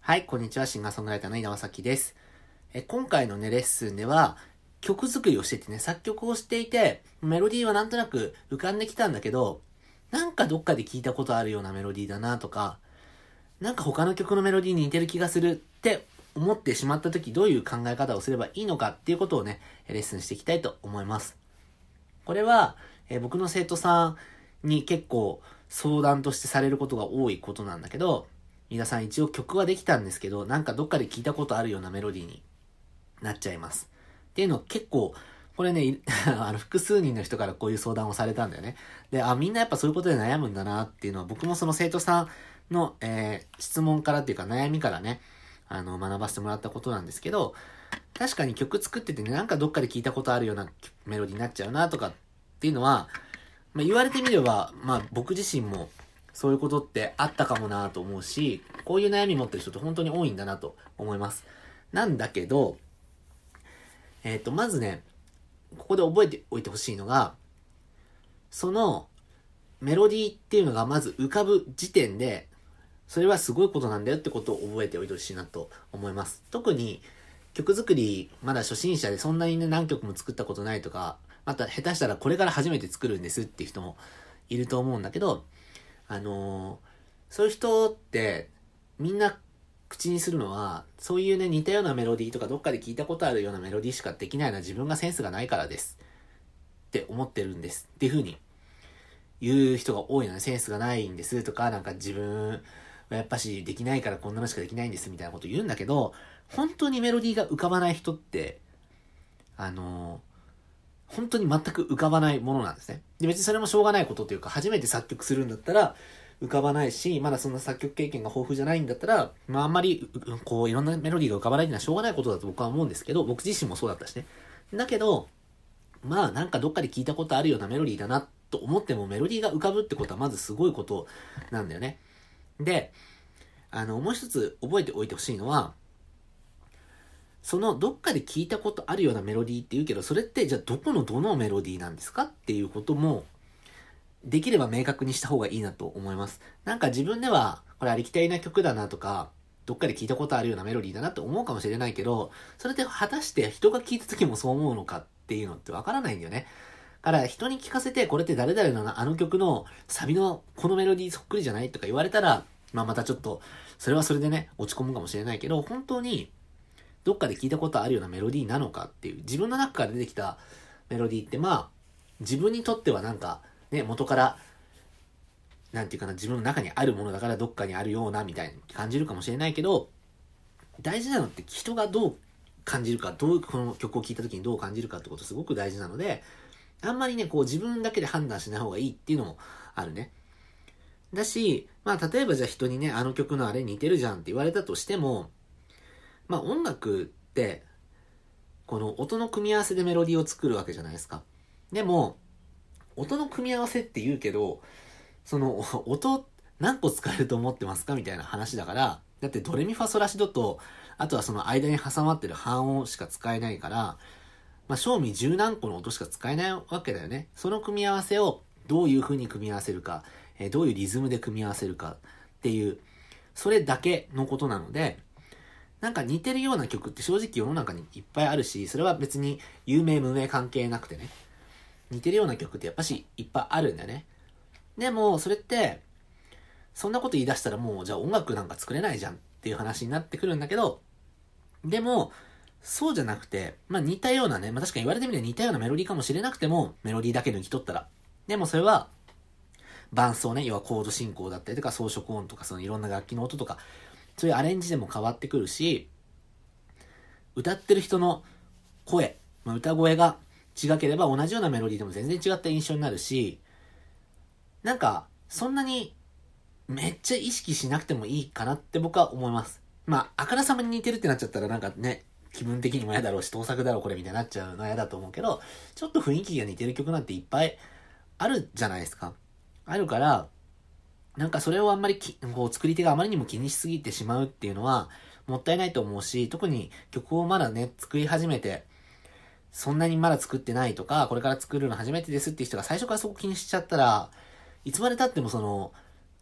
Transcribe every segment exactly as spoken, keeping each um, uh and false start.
はい、こんにちは。シンガーソングライターの稲葉咲です。え今回のね、レッスンでは、曲作りをしててね、作曲をしていて、メロディーはなんとなく浮かんできたんだけど、なんかどっかで聞いたことあるようなメロディーだなとか、なんか他の曲のメロディーに似てる気がするって思ってしまった時、どういう考え方をすればいいのかっていうことをね、レッスンしていきたいと思います。これは、え僕の生徒さんに結構相談としてされることが多いことなんだけど、皆さん一応曲はできたんですけど、なんかどっかで聞いたことあるようなメロディーになっちゃいます。っていうの結構、これね、あの複数人の人からこういう相談をされたんだよね。で、あ、みんなやっぱそういうことで悩むんだなっていうのは、僕もその生徒さんの、えー、質問からっていうか悩みからね、あの、学ばせてもらったことなんですけど、確かに曲作っててね、なんかどっかで聞いたことあるようなメロディーになっちゃうなとかっていうのは、まあ、言われてみれば、まあ僕自身もそういうことってあったかもなと思うし、こういう悩み持ってる人って本当に多いんだなと思います。なんだけど、えっと、まずね、ここで覚えておいてほしいのが、そのメロディーっていうのがまず浮かぶ時点で、それはすごいことなんだよってことを覚えておいてほしいなと思います。特に曲作りまだ初心者でそんなにね何曲も作ったことないとか、また下手したらこれから初めて作るんですっていう人もいると思うんだけど、あのー、そういう人ってみんな口にするのは、そういうね似たようなメロディーとかどっかで聞いたことあるようなメロディーしかできないのは自分がセンスがないからですって思ってるんですっていう風に言う人が多いのね。センスがないんですとか、なんか自分はやっぱしできないからこんなのしかできないんですみたいなこと言うんだけど、本当にメロディーが浮かばない人ってあのー本当に全く浮かばないものなんですね。で、別にそれもしょうがないことというか、初めて作曲するんだったら浮かばないし、まだそんな作曲経験が豊富じゃないんだったら、まああんまり、こう、いろんなメロディーが浮かばないっていうのはしょうがないことだと僕は思うんですけど、僕自身もそうだったしね。だけど、まあなんかどっかで聞いたことあるようなメロディーだなと思っても、メロディーが浮かぶってことはまずすごいことなんだよね。で、あの、もう一つ覚えておいてほしいのは、そのどっかで聞いたことあるようなメロディーって言うけど、それってじゃあどこのどのメロディーなんですかっていうこともできれば明確にした方がいいなと思います。なんか自分ではこれありきたりな曲だなとか、どっかで聞いたことあるようなメロディーだなって思うかもしれないけど、それって果たして人が聞いた時もそう思うのかっていうのってわからないんだよね。だから人に聞かせて、これって誰々のあの曲のサビのこのメロディーそっくりじゃないとか言われたら、まあまたちょっとそれはそれでね落ち込むかもしれないけど、本当にどっかで聞いたことあるようなメロディーなのかっていう、自分の中から出てきたメロディーって、まあ自分にとってはなんかね、元からなんていうかな、自分の中にあるものだからどっかにあるようなみたいに感じるかもしれないけど、大事なのって人がどう感じるか、どうこの曲を聴いた時にどう感じるかってことすごく大事なので、あんまりねこう自分だけで判断しない方がいいっていうのもあるね。だし、まあ例えばじゃあ人にね、あの曲のあれ似てるじゃんって言われたとしても、まあ音楽って、この音の組み合わせでメロディーを作るわけじゃないですか。でも、音の組み合わせって言うけど、その音何個使えると思ってますかみたいな話だから、だってドレミファソラシドと、あとはその間に挟まってる半音しか使えないから、まあ正味十何個の音しか使えないわけだよね。その組み合わせをどういう風に組み合わせるか、えー、どういうリズムで組み合わせるかっていう、それだけのことなので、なんか似てるような曲って正直世の中にいっぱいあるし、それは別に有名無名関係なくてね、似てるような曲ってやっぱしいっぱいあるんだよね。でもそれってそんなこと言い出したらもうじゃあ音楽なんか作れないじゃんっていう話になってくるんだけど、でもそうじゃなくて、まあ似たようなね、まあ確かに言われてみれば似たようなメロディーかもしれなくても、メロディーだけ抜き取ったら、でもそれは伴奏ね、要はコード進行だったりとか装飾音とか、そのいろんな楽器の音とか、そういうアレンジでも変わってくるし、歌ってる人の声、まあ、歌声が違ければ同じようなメロディーでも全然違った印象になるし、なんかそんなにめっちゃ意識しなくてもいいかなって僕は思います。まああからさまに似てるってなっちゃったらなんかね、気分的にも嫌だろうし盗作だろうこれみたいになっちゃうのは嫌だと思うけど、ちょっと雰囲気が似てる曲なんていっぱいあるじゃないですか。あるから、なんかそれをあんまりきこう作り手があまりにも気にしすぎてしまうっていうのはもったいないと思うし、特に曲をまだね作り始めてそんなにまだ作ってないとか、これから作るの初めてですっていう人が最初からそこ気にしちゃったら、いつまで経ってもその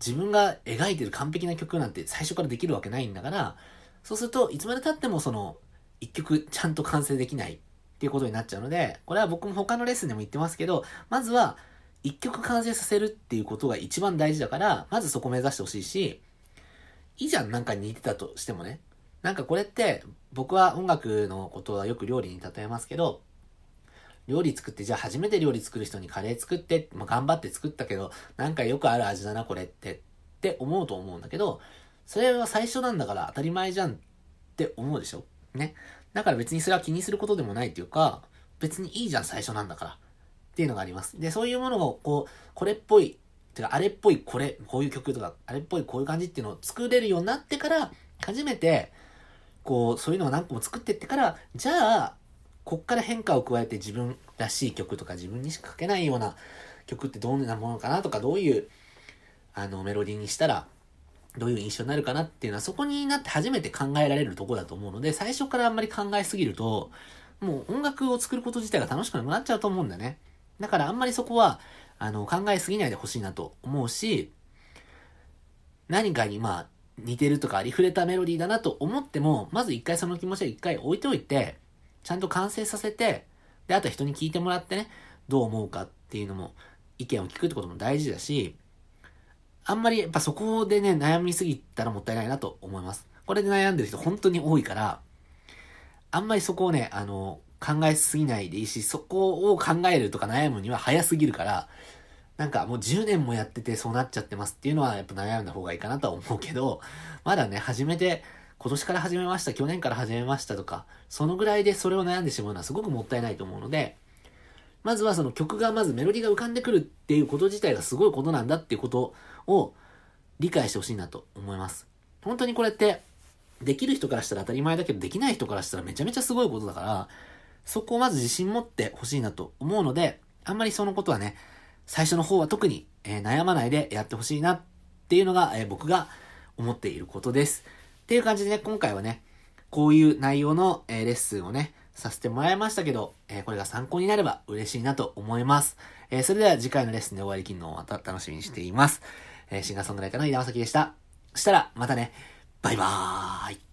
自分が描いてる完璧な曲なんて最初からできるわけないんだから、そうするといつまで経ってもその一曲ちゃんと完成できないっていうことになっちゃうので、これは僕も他のレッスンでも言ってますけど、まずは一曲完成させるっていうことが一番大事だから、まずそこ目指してほしいし、いいじゃん、なんか似てたとしてもね。なんかこれって、僕は音楽のことはよく料理に例えますけど、料理作って、じゃあ初めて料理作る人にカレー作って、まあ、頑張って作ったけど、なんかよくある味だなこれって、って思うと思うんだけど、それは最初なんだから当たり前じゃんって思うでしょね。だから別にそれは気にすることでもないっていうか、別にいいじゃん最初なんだから。っていうのがあります。で、そういうものをこう、これっぽい、てかあれっぽいこれ、こういう曲とか、あれっぽいこういう感じっていうのを作れるようになってから、初めて、こう、そういうのを何個も作ってってから、じゃあ、こっから変化を加えて自分らしい曲とか自分にしか書けないような曲ってどんなものかなとか、どういう、あの、メロディーにしたら、どういう印象になるかなっていうのは、そこになって初めて考えられるところだと思うので、最初からあんまり考えすぎると、もう音楽を作ること自体が楽しくなくなっちゃうと思うんだよね。だからあんまりそこは、あの、考えすぎないでほしいなと思うし、何かにまあ、似てるとかありふれたメロディーだなと思っても、まず一回その気持ちを一回置いておいて、ちゃんと完成させて、で、あと人に聞いてもらってね、どう思うかっていうのも、意見を聞くってことも大事だし、あんまりやっぱそこでね、悩みすぎたらもったいないなと思います。これで悩んでる人本当に多いから、あんまりそこをね、あの、考えすぎないでいいし、そこを考えるとか悩むには早すぎるから、なんかもうじゅうねんもやっててそうなっちゃってますっていうのはやっぱ悩んだ方がいいかなとは思うけど、まだね、始めて、今年から始めました、去年から始めましたとか、そのぐらいでそれを悩んでしまうのはすごくもったいないと思うので、まずはその曲がまずメロディーが浮かんでくるっていうこと自体がすごいことなんだっていうことを理解してほしいなと思います。本当にこれって、できる人からしたら当たり前だけど、できない人からしたらめちゃめちゃすごいことだから、そこをまず自信持ってほしいなと思うので、あんまりそのことはね、最初の方は特に、えー、悩まないでやってほしいなっていうのが、えー、僕が思っていることです。っていう感じでね、今回はね、こういう内容の、えー、レッスンをね、させてもらいましたけど、えー、これが参考になれば嬉しいなと思います。えー、それでは次回のレッスンでお会いできるのをまた楽しみにしています。えー、シンガーソングライターの井田まさきでした。そしたらまたね、バイバーイ。